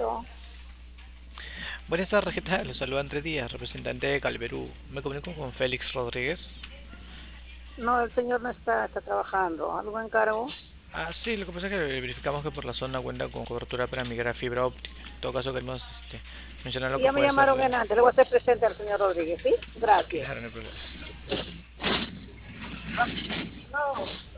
Aló. Buenas tardes, ¿qué tal? Los saluda Andrés Díaz, representante de Calverú. Me comunico con Félix Rodríguez. No, el señor no está, está trabajando. ¿Algo encargo? Ah, sí, lo que pasa es que verificamos que por la zona cuenta con cobertura para migrar a fibra óptica. En todo caso, queremos mencionar lo Sí, que ya me puede ser llamaron en antes. Le voy a hacer presente al señor Rodríguez, ¿sí? Gracias. Claro, no hay problema. No.